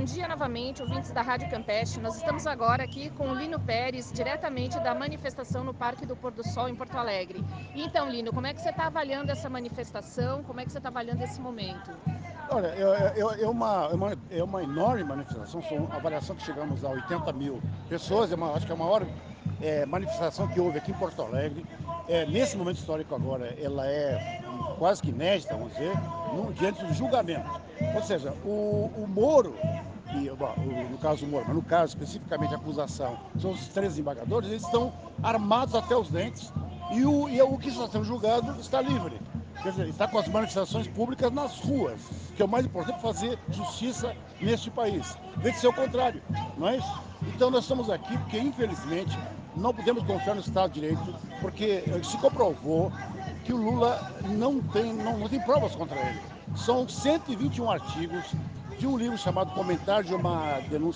bom dia novamente, ouvintes da Rádio Campeche. Nós estamos agora aqui com o Lino Pérez, diretamente da manifestação no Parque do Pôr do Sol, em Porto Alegre. Então, Lino, como é que você está avaliando essa manifestação? Como é que você está avaliando esse momento? Olha, é uma enorme manifestação, são a avaliação que chegamos a 80 mil pessoas, acho que é a maior manifestação que houve aqui em Porto Alegre. Nesse momento histórico agora, ela é quase que inédita, vamos dizer, diante do julgamento. Ou seja, o Moro, no caso o Moro, mas no caso especificamente a acusação, são os três embargadores, eles estão armados até os dentes e o que está sendo julgado está livre. Quer dizer, está com as manifestações públicas nas ruas, que é o mais importante, fazer justiça neste país. Deve ser o contrário, não é isso? Então nós estamos aqui porque, infelizmente, não podemos confiar no Estado de Direito, porque se comprovou que o Lula não tem provas contra ele. São 121 artigos de um livro chamado Comentário de uma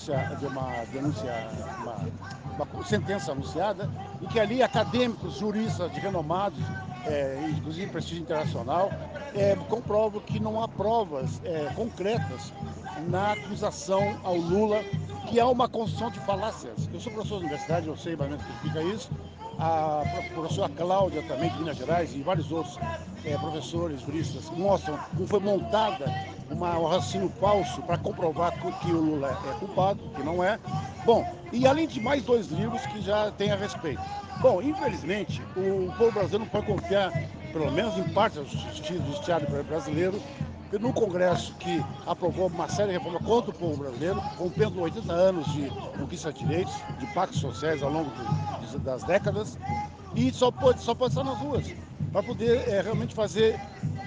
uma sentença anunciada, em que ali acadêmicos, juristas de renomados, inclusive prestígio internacional, comprovam que não há provas concretas na acusação ao Lula, que há uma construção de falácias. Eu sou professor de universidade, eu sei mais ou menos o que significa isso. A professora Cláudia, também de Minas Gerais, e vários outros professores, juristas, mostram como foi montada um raciocínio falso para comprovar que o Lula é culpado, que não é. Bom, e além de mais dois livros que já tem a respeito. Bom, infelizmente, o povo brasileiro não pode confiar, pelo menos em parte do judiciário brasileiro, no Congresso, que aprovou uma série de reformas contra o povo brasileiro, rompendo 80 anos de conquista de direitos, de pactos sociais ao longo das décadas, e só pode estar nas ruas para poder realmente fazer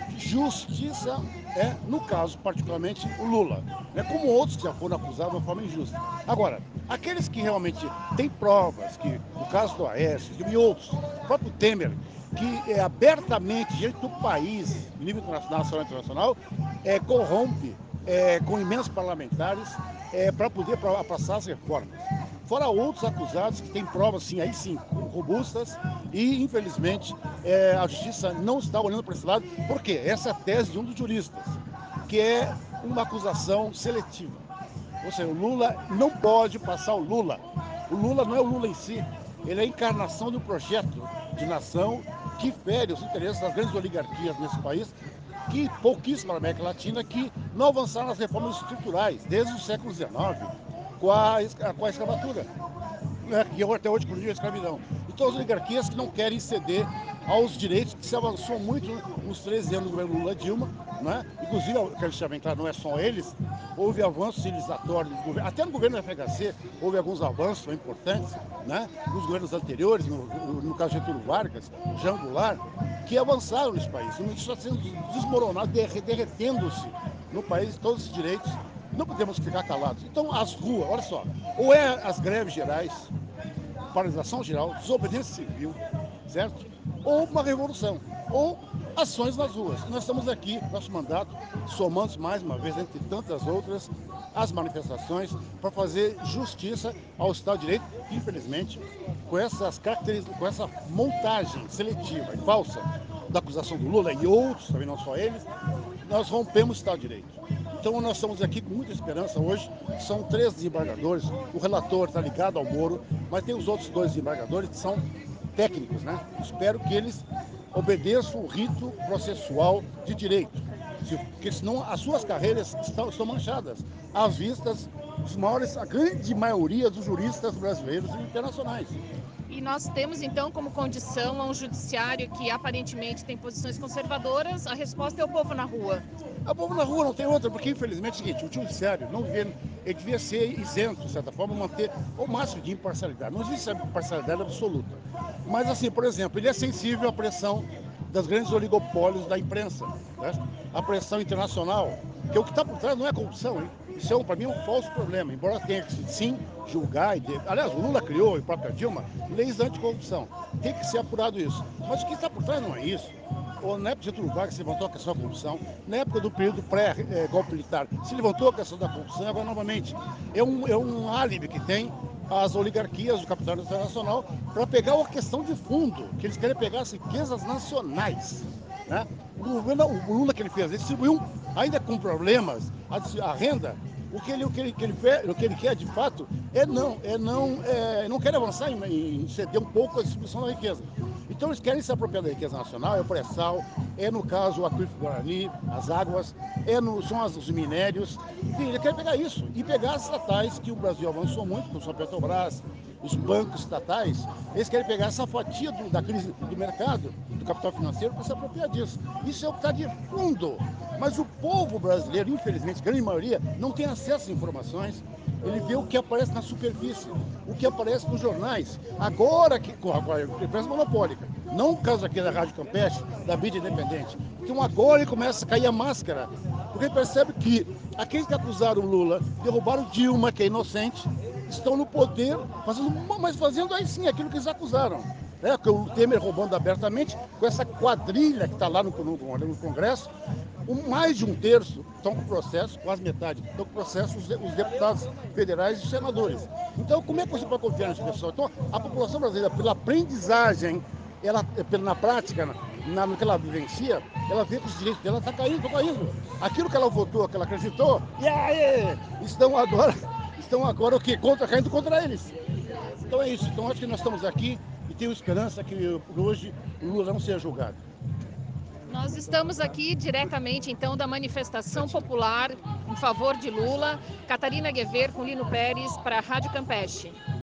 justiça, no caso, particularmente, o Lula, como outros que já foram acusados de uma forma injusta. Agora, aqueles que realmente têm provas, que no caso do Aécio e outros, o próprio Temer, que abertamente, diante do país, em nível nacional e internacional, corrompe com emendas parlamentares para poder passar as reformas. Fora outros acusados que têm provas, sim, aí sim, robustas, e infelizmente a justiça não está olhando para esse lado, porque essa é a tese de um dos juristas, que é uma acusação seletiva. Ou seja, o Lula não pode passar o Lula. O Lula não é o Lula em si, ele é a encarnação de um projeto de nação que fere os interesses das grandes oligarquias nesse país, que pouquíssima na América Latina, que não avançaram nas reformas estruturais desde o século XIX, com a escravatura, que até hoje continua a escravidão. Então, as oligarquias que não querem ceder aos direitos que se avançou muito nos 13 anos do governo Lula-Dilma, né? Inclusive, eu quero deixar bem claro, não é só eles, houve avanços civilizatórios, até no governo da FHC houve alguns avanços importantes, né? Nos governos anteriores, no caso de Getúlio Vargas, Jean Goulart, que avançaram nesse país. Isso está sendo desmoronado, derretendo-se no país todos os direitos. Não podemos ficar calados. Então, as ruas, olha só, ou é as greves gerais, paralisação geral, desobediência civil, certo? Ou uma revolução, ou ações nas ruas. E nós estamos aqui, nosso mandato, somando mais uma vez, entre tantas outras, as manifestações para fazer justiça ao Estado de Direito, que infelizmente, com essas características, com essa montagem seletiva e falsa da acusação do Lula e outros, também não só eles, nós rompemos o Estado de Direito. Então nós estamos aqui com muita esperança hoje. São 3 desembargadores, o relator está ligado ao Moro, mas tem os outros 2 desembargadores que são técnicos, né? Espero que eles obedeçam o rito processual de direito, porque senão as suas carreiras estão manchadas às vistas dos maiores, a grande maioria dos juristas brasileiros e internacionais. E nós temos, então, como condição a um judiciário que aparentemente tem posições conservadoras, a resposta é o povo na rua. O povo na rua não tem outra, porque infelizmente é o seguinte, o judiciário não devia, ele devia ser isento, de certa forma, manter o máximo de imparcialidade. Não existe imparcialidade absoluta. Mas assim, por exemplo, ele é sensível à pressão das grandes oligopólios da imprensa, né? A pressão internacional, que o que está por trás não é corrupção, hein? Isso para mim, é um falso problema, embora tenha que, sim, julgar. Aliás, o Lula criou, e a própria Dilma, leis anticorrupção. Tem que ser apurado isso. Mas o que está por trás não é isso. Ou na época de Getúlio Vargas se levantou a questão da corrupção, na época do período pré-golpe militar se levantou a questão da corrupção, agora novamente. É um álibi que tem as oligarquias do capital internacional para pegar uma questão de fundo, que eles querem pegar as riquezas nacionais. Né? O Lula que ele fez, ele distribuiu, ainda com problemas, a renda O que ele quer de fato não quer avançar em ceder um pouco a distribuição da riqueza. Então eles querem se apropriar da riqueza nacional, é o pré-sal, é no caso o aquífero Guarani, as águas, são os minérios, enfim, ele quer pegar isso e pegar as estatais que o Brasil avançou muito, como a Petrobras, os bancos estatais, eles querem pegar essa fatia da crise do mercado, do capital financeiro, para se apropriar disso. Isso é o que está de fundo. Mas o povo brasileiro, infelizmente, a grande maioria, não tem acesso a informações. Ele vê o que aparece na superfície, o que aparece nos jornais. Agora, com a empresa monopólica, não o caso aqui da Rádio Campeche, da mídia independente. Então agora ele começa a cair a máscara, porque ele percebe que aqueles que acusaram o Lula, derrubaram Dilma, que é inocente, estão no poder, fazendo aí sim aquilo que eles acusaram. Que o Temer roubando abertamente, com essa quadrilha que está lá no Congresso, mais de um terço estão com processo, quase metade, estão com processo os deputados federais e os senadores. Então, como é que você pode confiar nesse pessoal? Então, a população brasileira, pela aprendizagem, na prática, no que ela vivencia, ela vê que os direitos dela estão caindo. Aquilo que ela votou, que ela acreditou, estão agora o quê? Caindo contra eles. Então é isso. Então acho que nós estamos aqui e tenho esperança que hoje o Lula não seja julgado. Nós estamos aqui diretamente, então, da manifestação popular em favor de Lula. Catarina Guever com Lino Pérez para a Rádio Campeche.